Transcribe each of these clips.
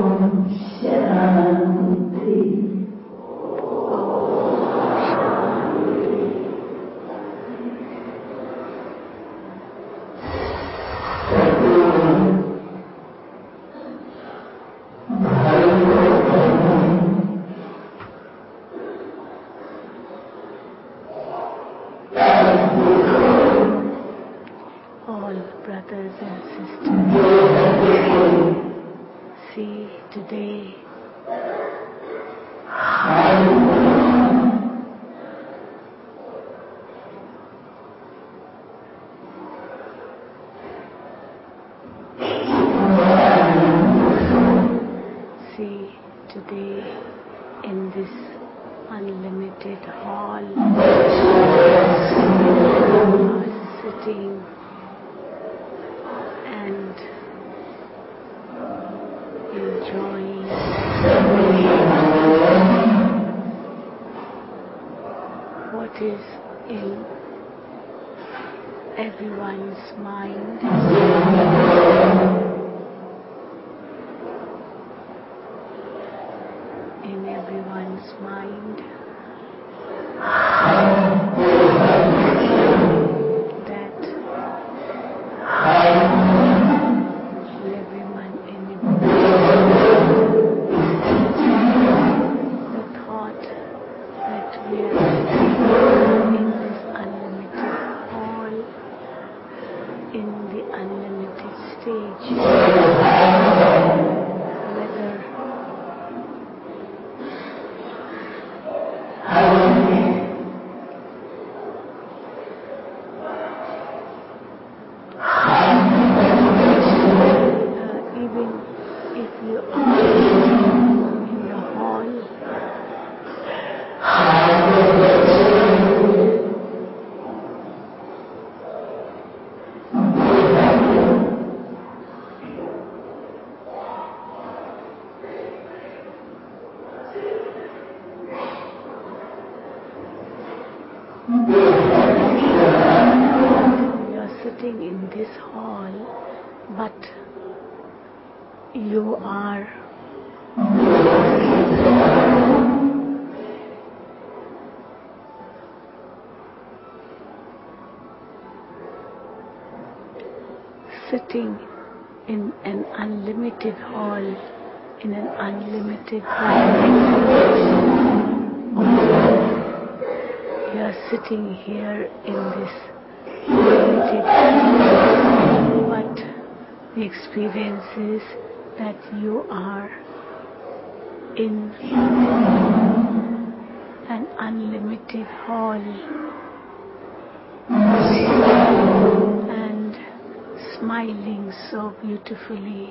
Brothers and sisters, see today in this unlimited hall, sitting and enjoying what is in everyone's mind. In everyone's mind, that everyone in the thought that we are in this unlimited hall, in the unlimited stage, whether even if you are in the hall, you are sitting in this hall, but you are sitting in an unlimited hall, in an unlimited you are sitting here in this limited, but the experience is that you are in an unlimited hall and smiling so beautifully.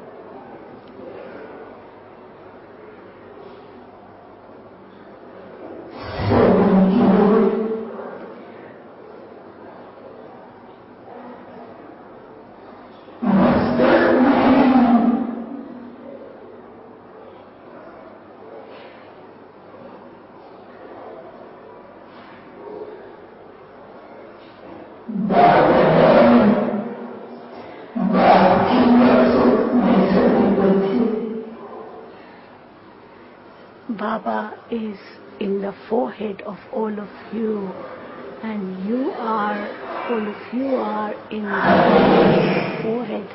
Baba is in the forehead of all of you, and all of you are in the forehead.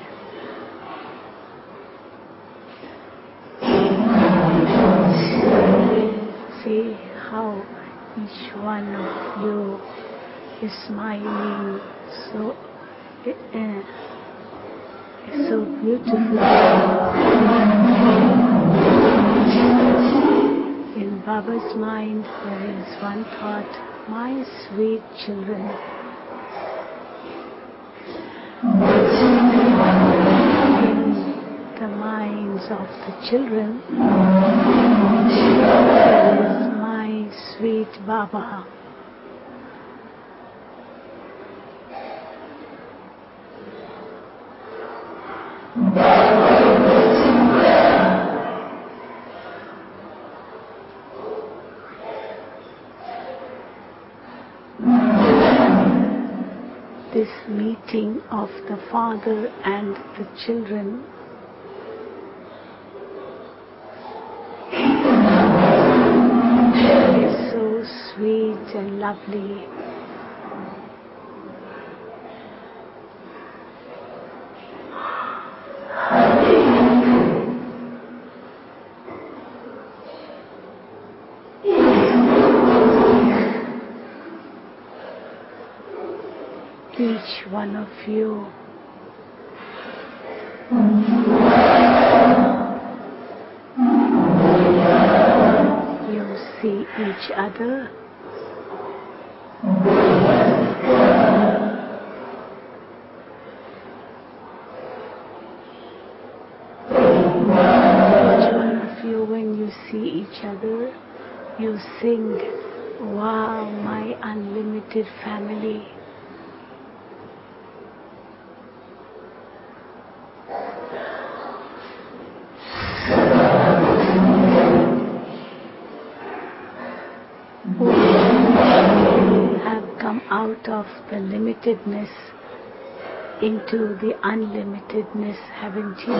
See how each one of you is smiling so beautifully. In Baba's mind there is one thought, my sweet children. In the minds of the children there is my sweet Baba. This meeting of the Father and the children and lovely. Each one of you see each other. Each one of you, when you see each other, you sing, "Wow, my unlimited family." Out of the limitedness into the unlimitedness, haven't you?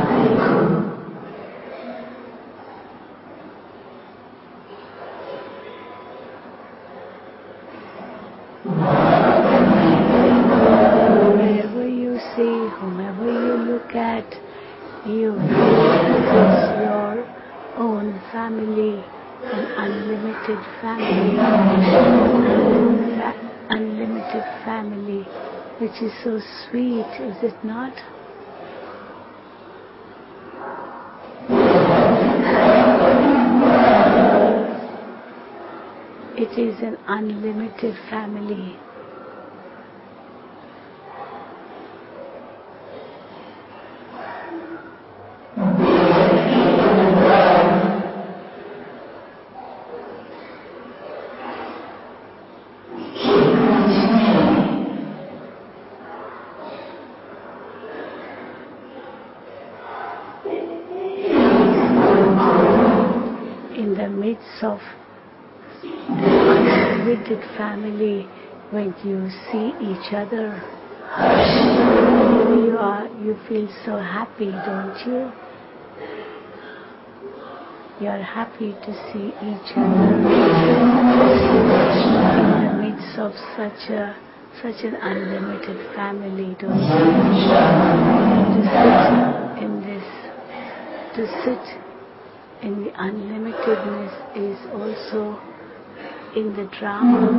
Wherever you see, whomever you look at, you feel it's your own family, an unlimited family. Unlimited family, which is so sweet, is it not? It is an unlimited family. In the midst of unlimited family, when you see each other, you feel so happy, don't you? You're happy to see each other in the midst of such an unlimited family, don't you? To sit in the unlimitedness is also in the drama.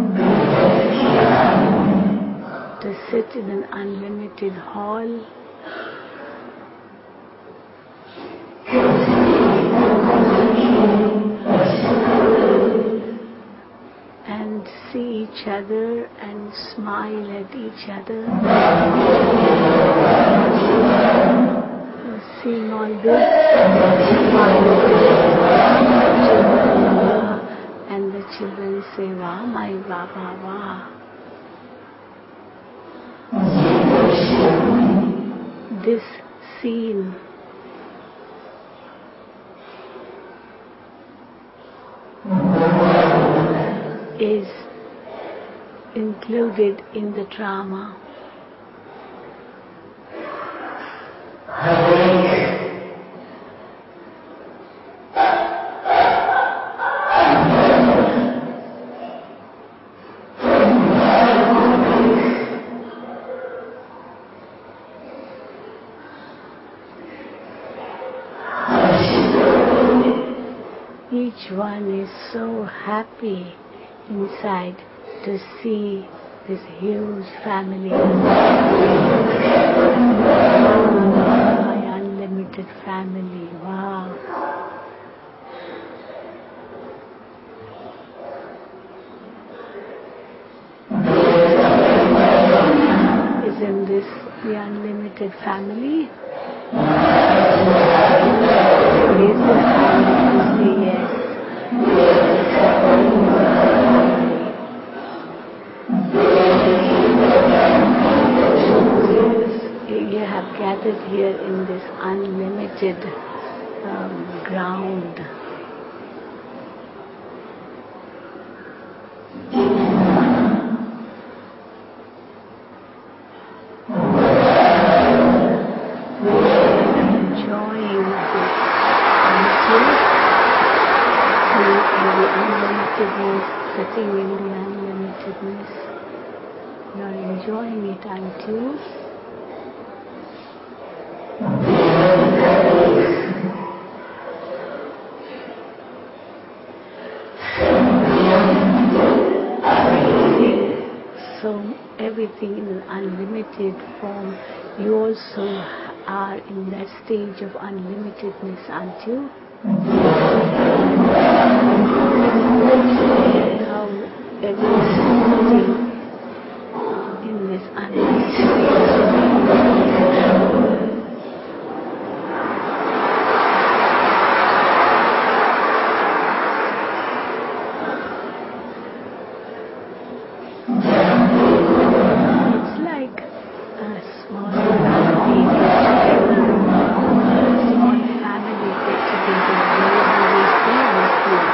To sit in an unlimited hall, and see each other and smile at each other. Seeing all this, and the children say, "Wow, my Baba, wow." This scene is included in the drama. Each one is so happy inside to see this huge family. My unlimited family, wow. Isn't this the unlimited family? Raise your hand to say yes. You have gathered here in this unlimited ground. Enjoying this the unlimitedness sitting in the unlimitedness. You are enjoying it, aren't you? So everything in an unlimited form, you also are in that stage of unlimitedness, aren't you? How everything in this it's like a small family get together. We see this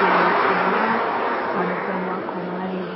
on Brahma Kumari.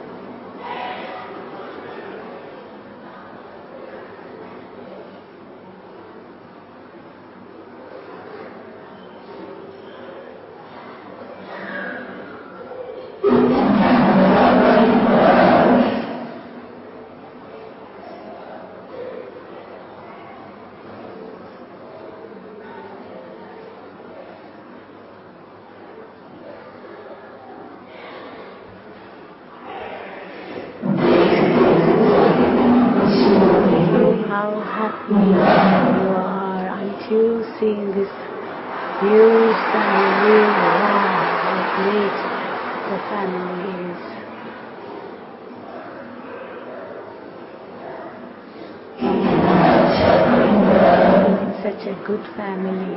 How happy you are, aren't you, seeing this huge family? Wow, how great the family is. Such a good family.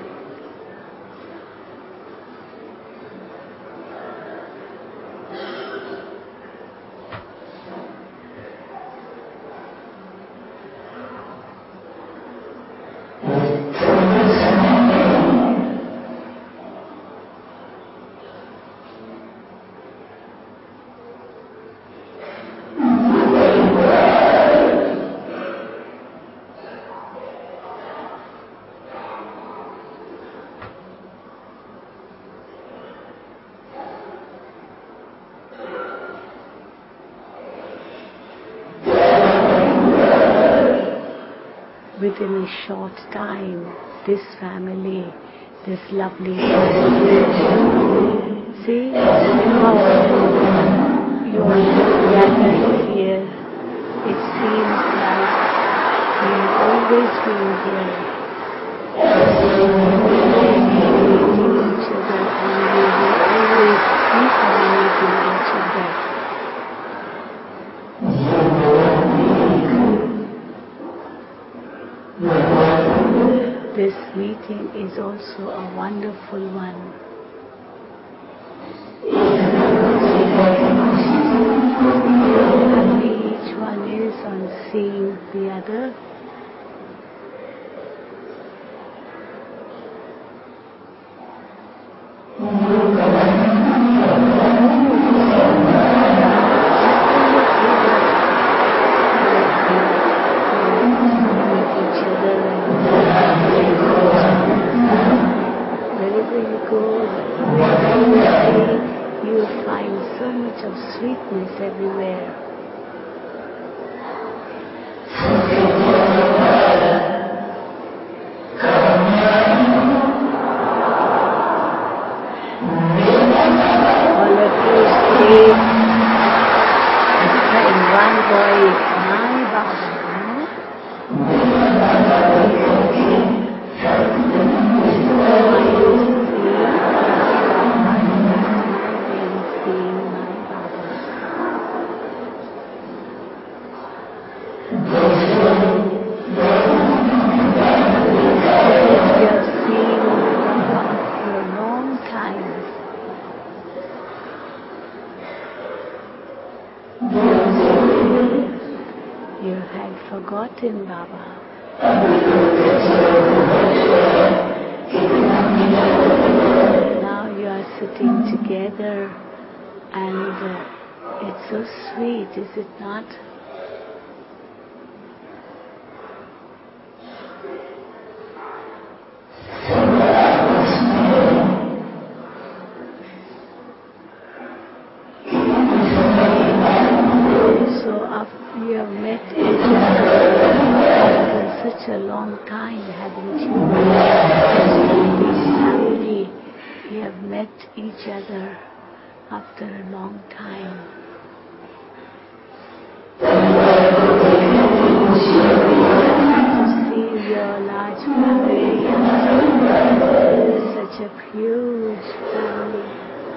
Within a short time, this family, this lovely family, see how you are gathered here. It seems like you've always been here. Meeting each other, and you will always keep on meeting each other. This meeting is also a wonderful one. Happy each one is on seeing the other. You will find so much of sweetness everywhere. All of you say in one voice, my Baba. You had forgotten Baba. Now you are sitting together and it's so sweet, is it not? you have met each other after such a long time, haven't you? This family, you have met each other after a long time. To see your large family, such a huge family.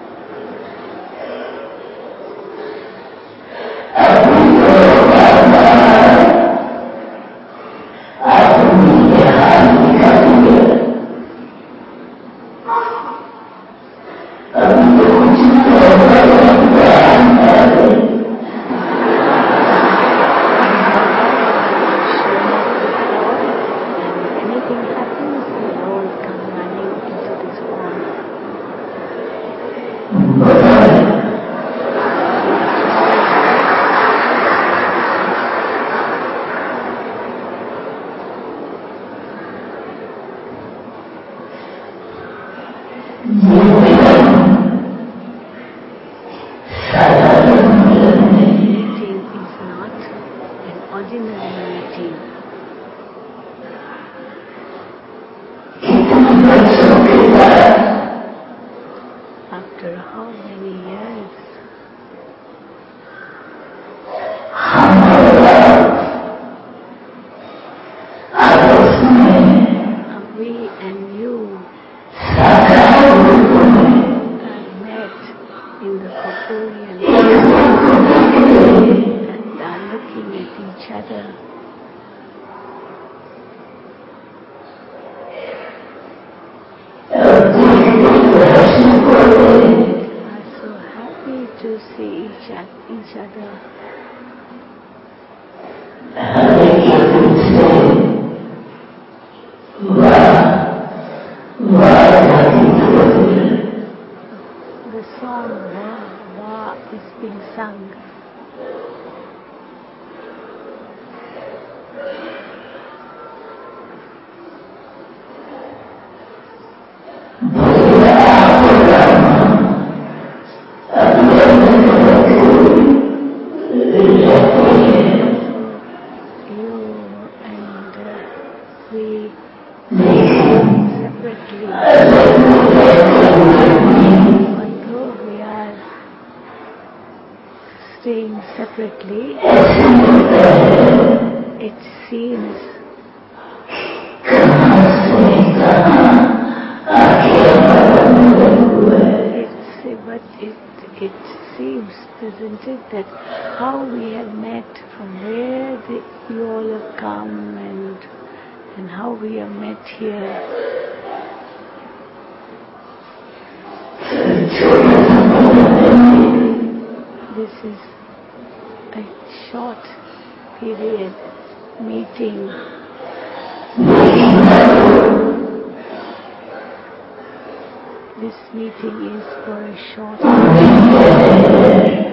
After how many years? We and you have met in the Corporean and are looking at each other. Are so happy to see each other. The song Wah Wah is being sung. Separately. Although we are staying separately, it seems it seems, doesn't it, that how we have met, from where you all have come and how we have met here. This is a short period meeting. This meeting is for a short period.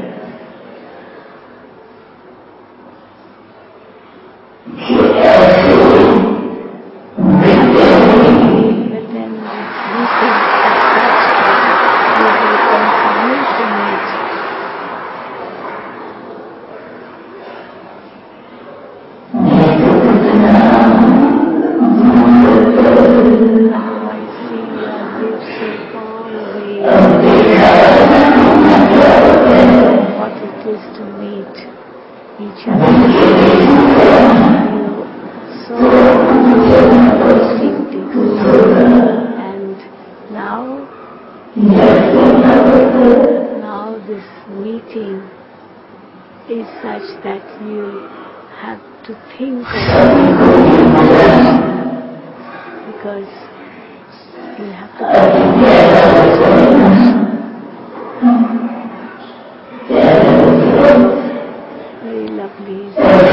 Now this meeting is such that you have to think of it, because you have very lovely.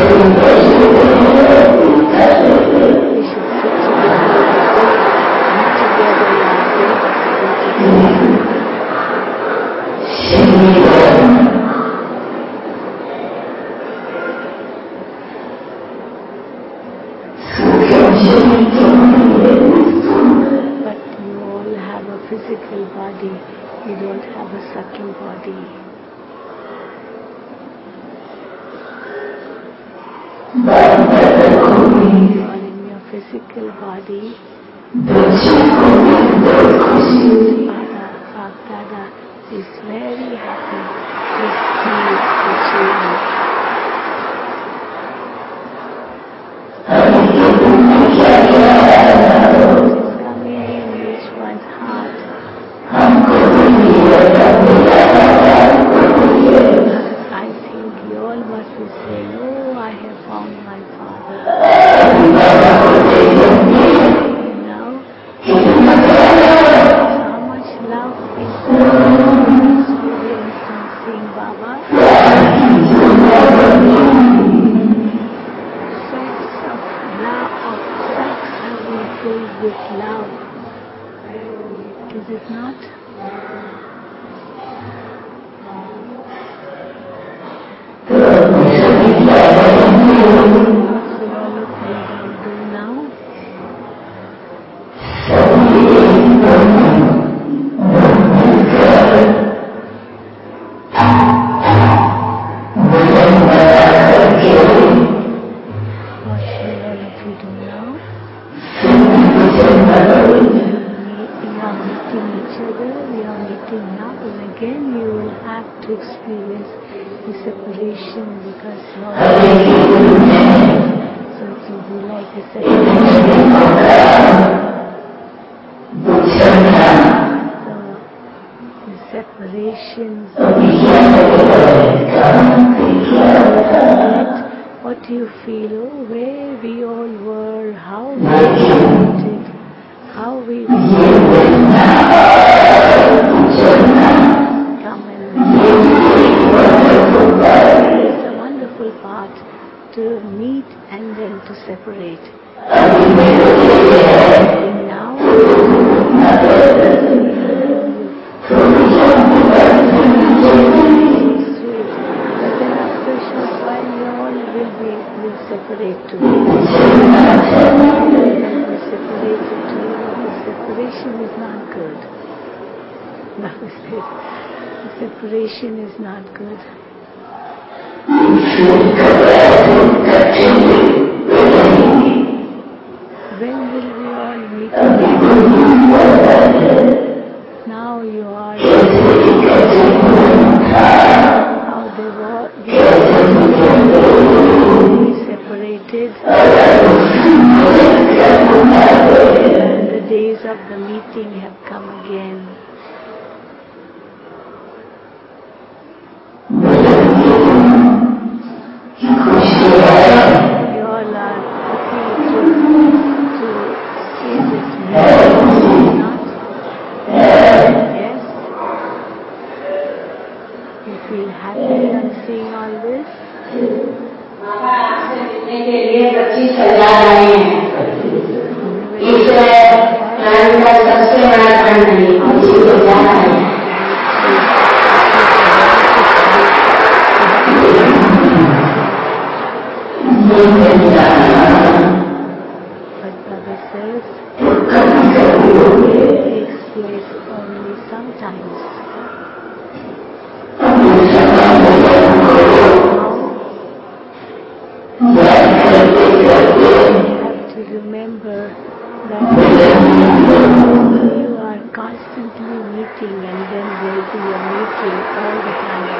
We should sit but you all have a physical body, you don't have a subtle body. or in your physical body, Dada is very happy to see the change. It's coming in each one's heart. I think you all must be saying, oh, I have found my Father. Now, how much love is experienced on seeing Baba? Sets of love, are we filled with love? Is it not? So all of you will do now. What will all of you do now? We are meeting each other, we are meeting now, and again you will have to experience the separation because you are so it will be like a separation. So the separations. What do you feel? Oh, where we all were, how we related, how we come and it's a wonderful part to meet and then to separate. Now, separate too. Separated too. The separation is not good. No, the separation is not good. When will we all meet again? Now you are how they were separated. The days of the meeting have come again. You all are happy to see this meeting, not? Yes? You feel happy on seeing all this? But Baba says it takes place only sometimes. To remember that you are constantly meeting and then there will be a meeting all the time.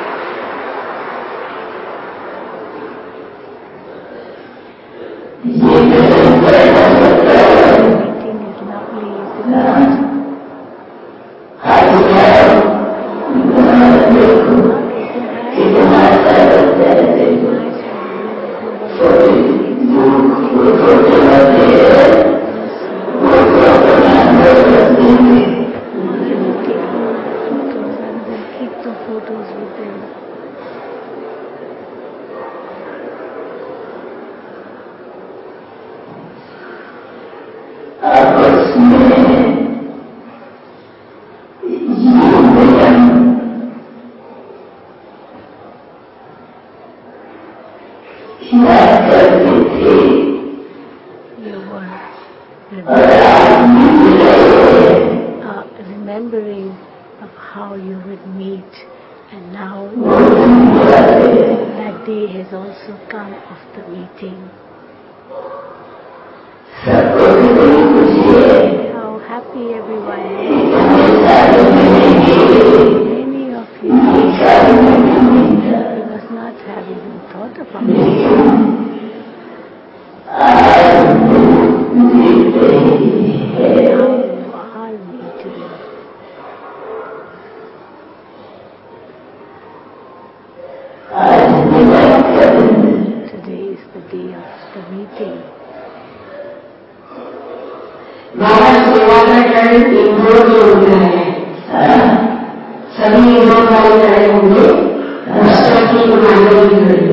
The meeting is lovely, isn't remembering of how you would meet and now that day has also come of the meeting. How happy everyone is. Many of you must not have even thought about it. How are we today? Today is the day of the meeting. बाबा सेवा का turn Indore में होता है। सभी इंदौर वाले खड़े होंगे, राष्ट्र की मांगे भी करेंगे।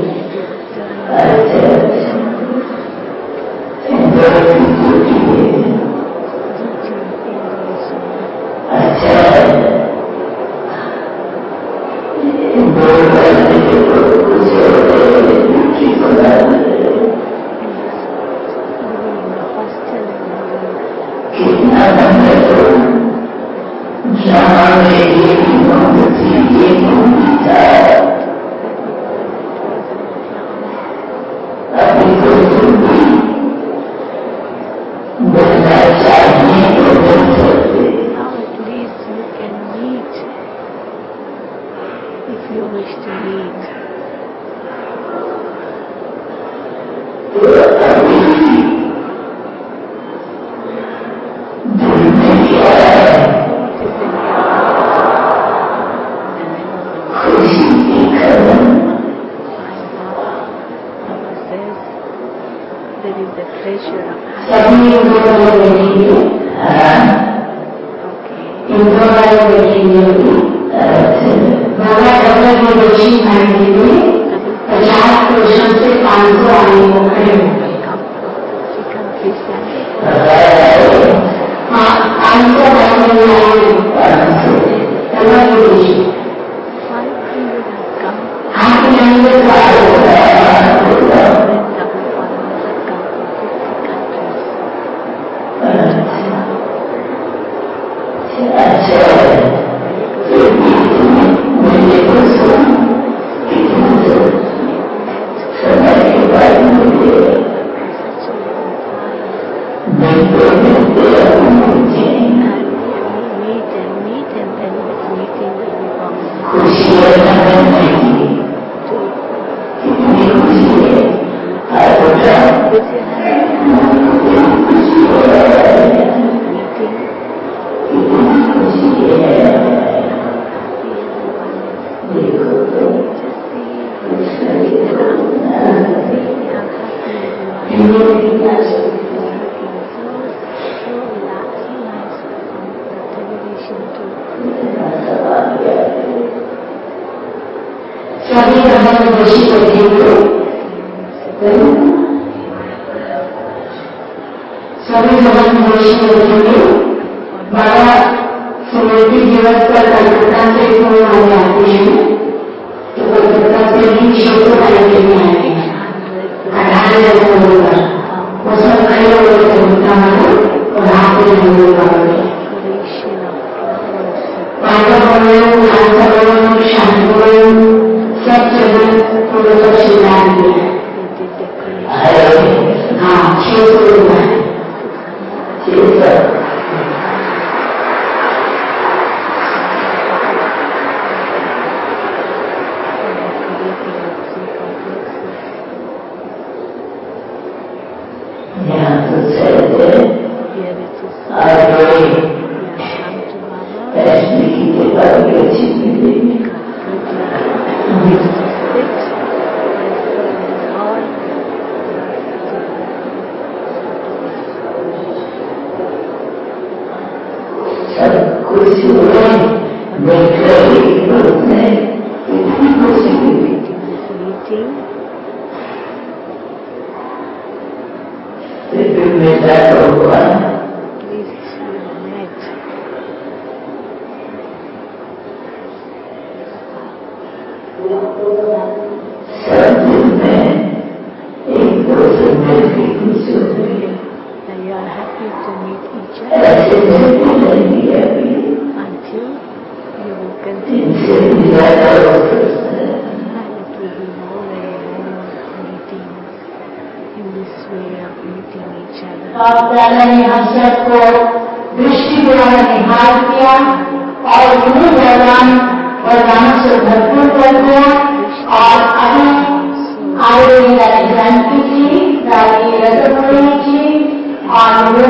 in this way of meeting each other. बाप दादा ने हम सबको दृष्टि द्वारा निहार किया और उन्हें वरदानों से भरपूर कर दिया और अभी आयुर्वेदा जानकी जी, रानी रजतमणि जी और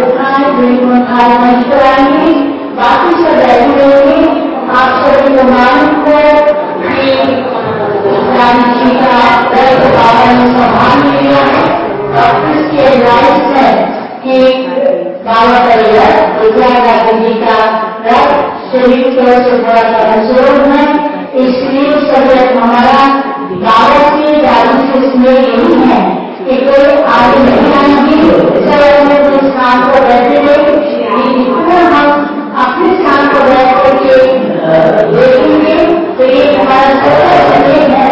महेश्वरानी बाकी सब बैठे हुए आप सभी को मालूम को रानी जी का दर्द बाबा ने संभाल लिया है और इसके एडवाइस है कि बाबा का विजयागाजी जी का रथ शरीर की ओर से थोड़ा सा कमजोर है, इसलिए सब हमारा बाबा से दादी से इसमें यही है कि कोई आगे नहीं आएंगी, सब अपने अपने स्थान पर बैठे रहे। जितना हम अपने स्थान पर बैठ करके देखेंगे तो ये हमारा सबका संदेश है।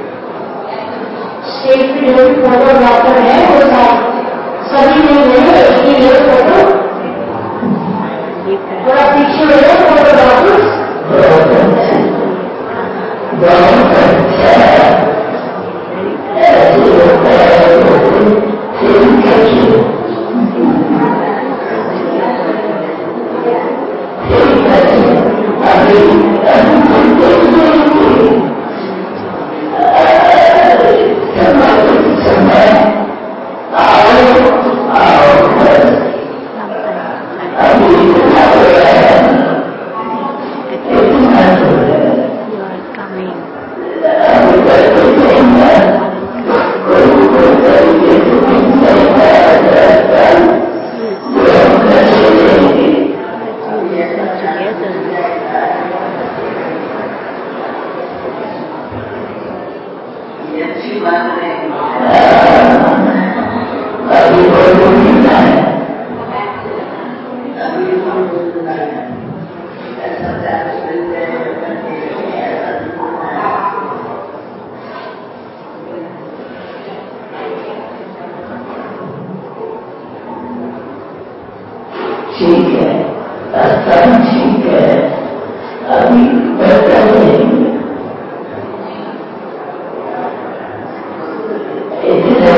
स्टेट पे जो भी फोटोग्राफर है वो सभी ने ठीक है, सब ठीक है, अभी बदलेंगे। इतने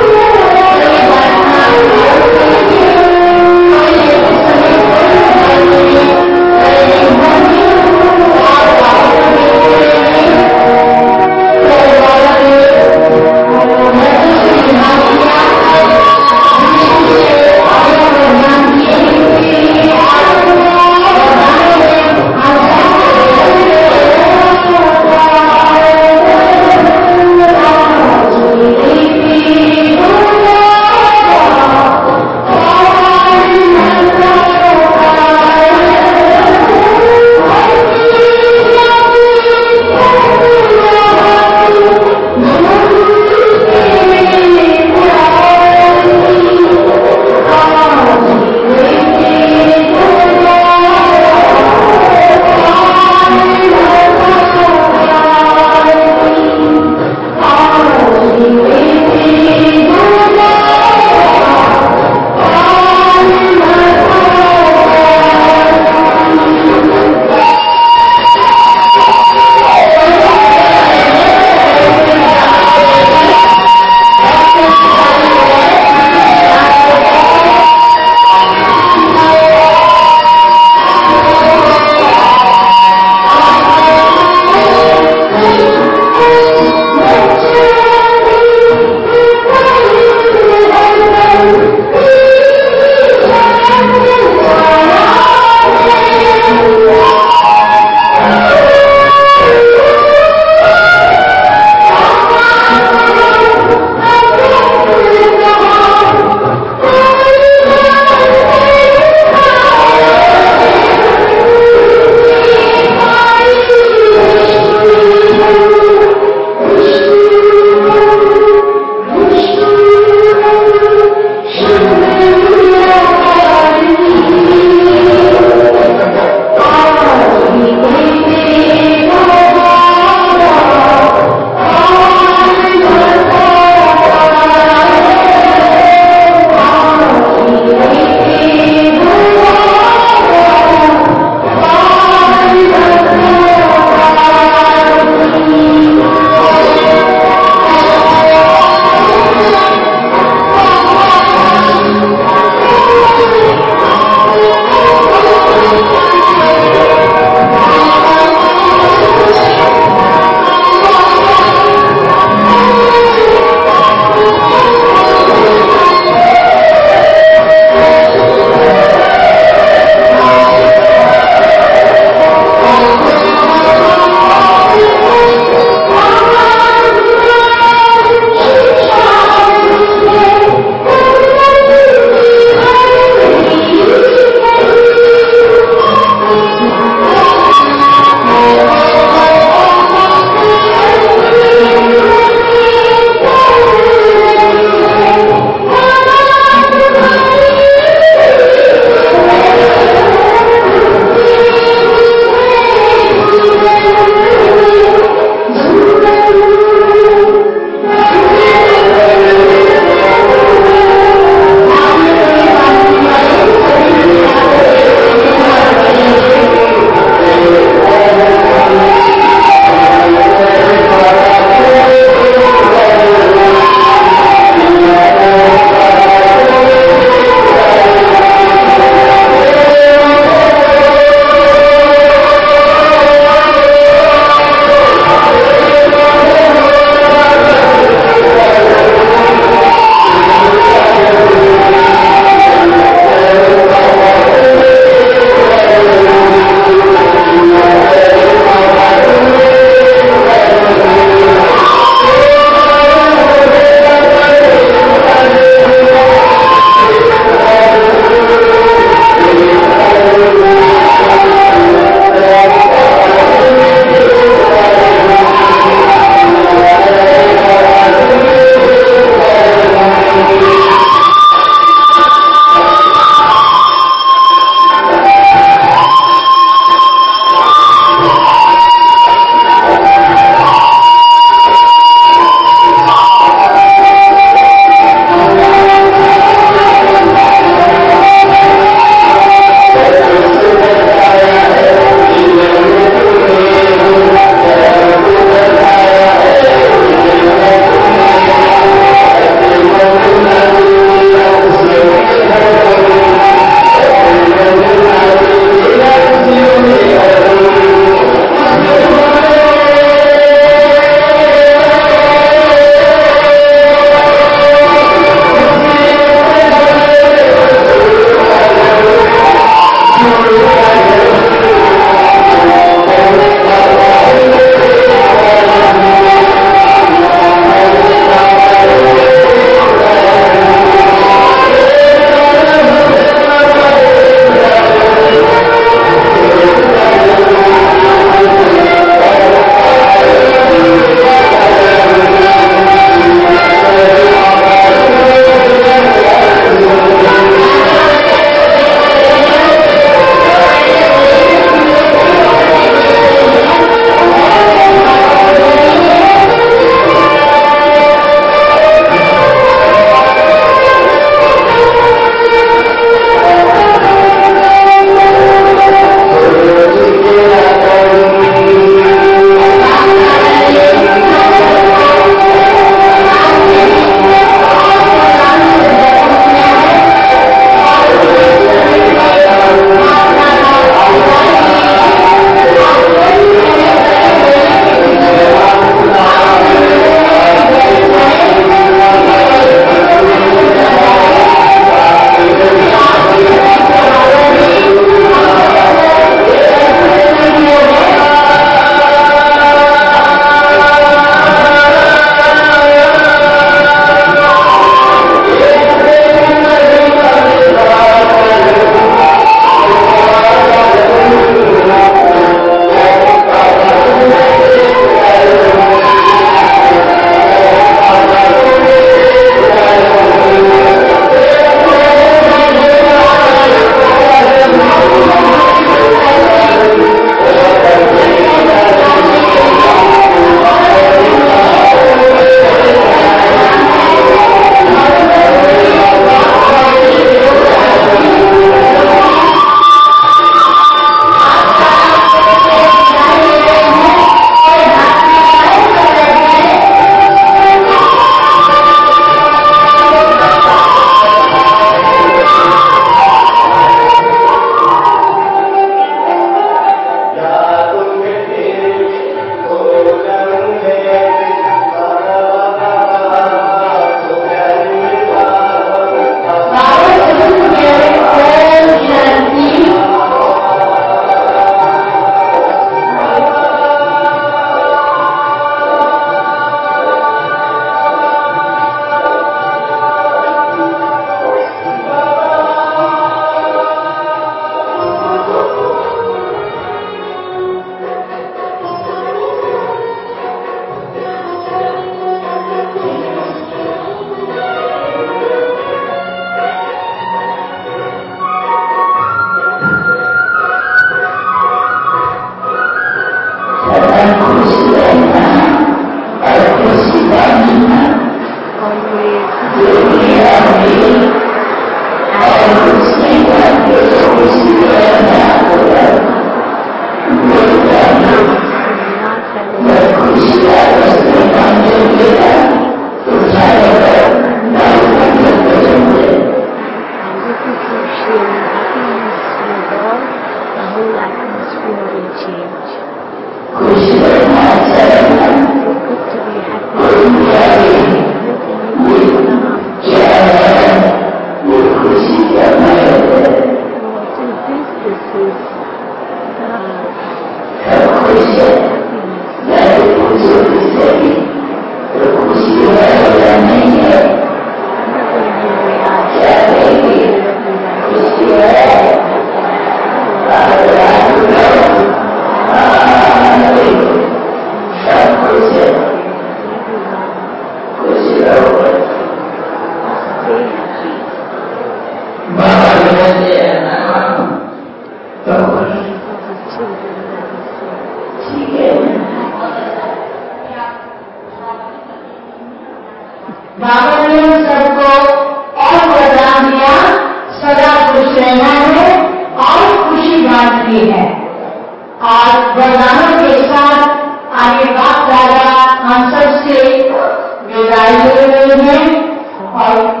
बाबा ने हम सबको और वरदान दिया सदा खुश रहना है और खुशी बांटनी है। और वरदानों के साथ आगे बात दादा हम सबसे विदाई ले रहे हैं और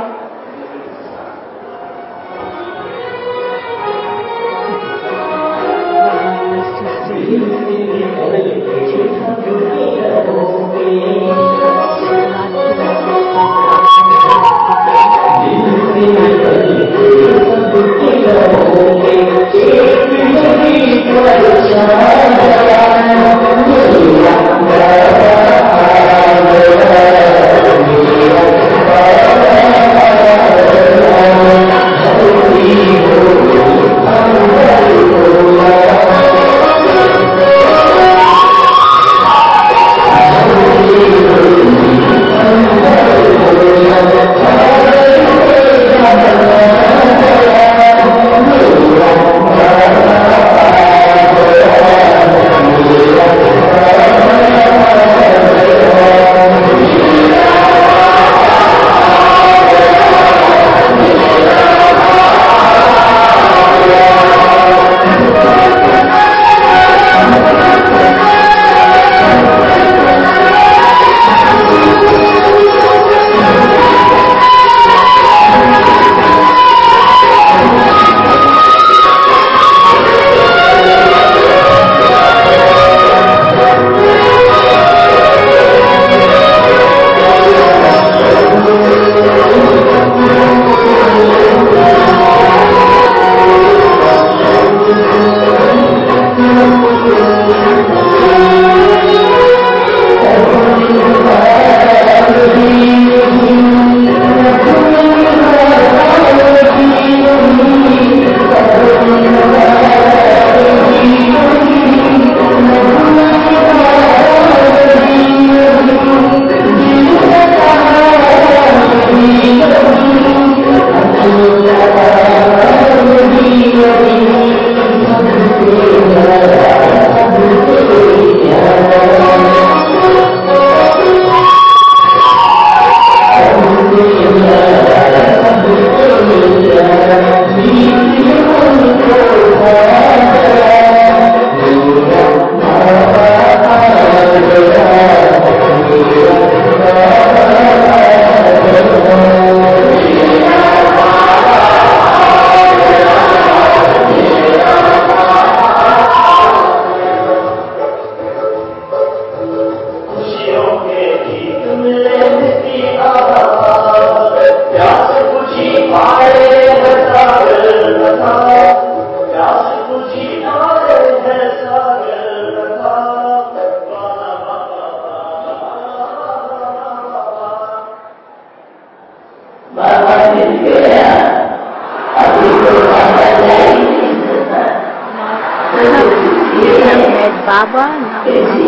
Baba, now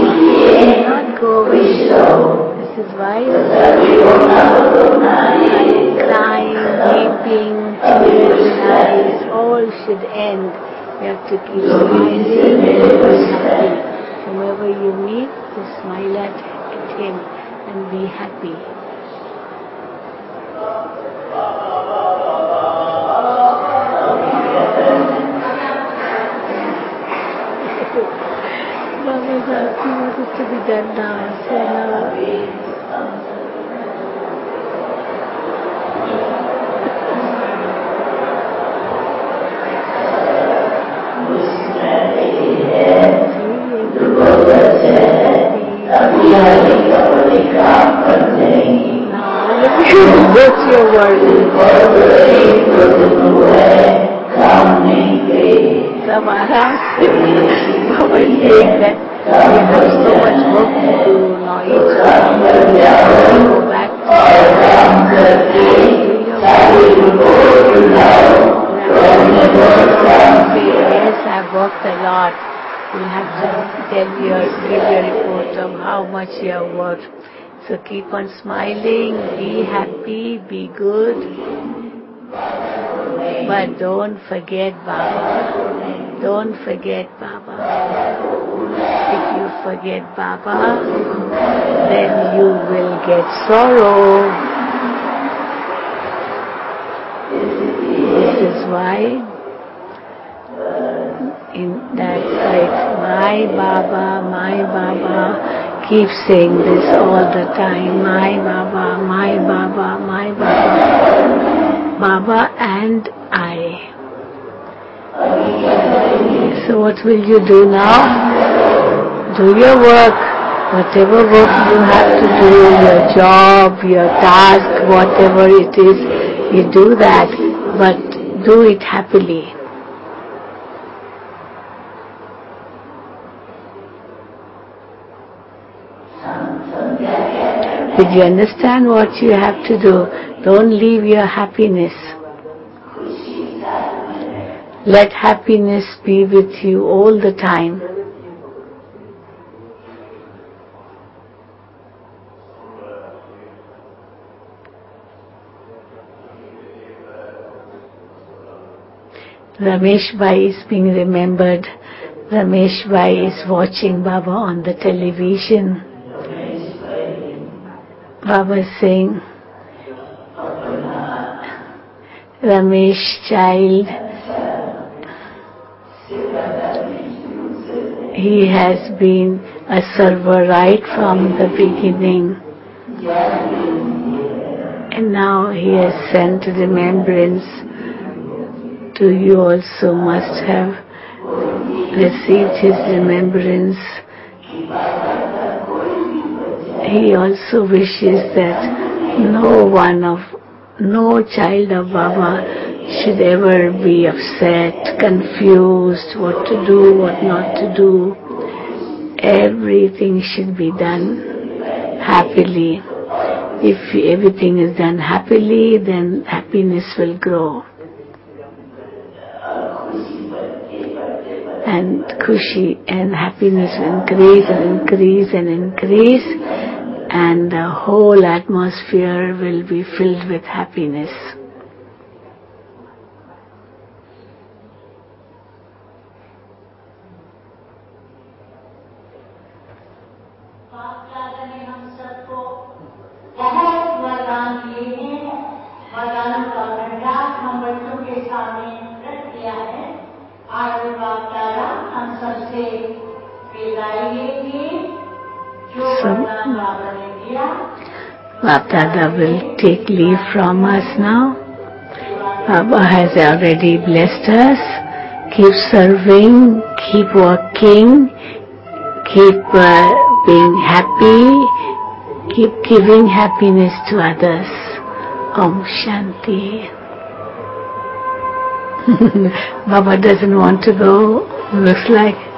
not go away. This is why crying, weeping, tears, eyes, all should end. You have to keep smiling and happy. Whomever you meet, just smile at him and be happy. Baba's asking what is to be done now. So now what's your word? Some Baba is saying that we have so much work to do now. Each time go back to yes, I've worked a lot. You'll have to give your report of how much you have worked. So keep on smiling, be happy, be good. But don't forget Baba. Don't forget Baba. If you forget Baba, then you will get sorrow. Sai, in that site, my Baba, keep saying this all the time, my Baba, my Baba, my Baba, Baba and I. So what will you do now? Do your work, whatever work you have to do, your job, your task, whatever it is, you do that, but do it happily. Did you understand what you have to do? Don't leave your happiness. Let happiness be with you all the time. Ramesh Bhai is being remembered. Ramesh Bhai is watching Baba on the television. Baba is saying, Ramesh child, he has been a server right from the beginning. And now he has sent remembrance to you also must have received his remembrance. He also wishes that no child of Baba should ever be upset, confused, what to do, what not to do. Everything should be done happily. If everything is done happily, then happiness will grow. And khushi and happiness will increase and increase and increase, and the whole atmosphere will be filled with happiness. Baba Dada will take leave from us now. Baba has already blessed us. Keep serving, keep working, keep being happy, keep giving happiness to others. Om Shanti. Baba doesn't want to go, looks like.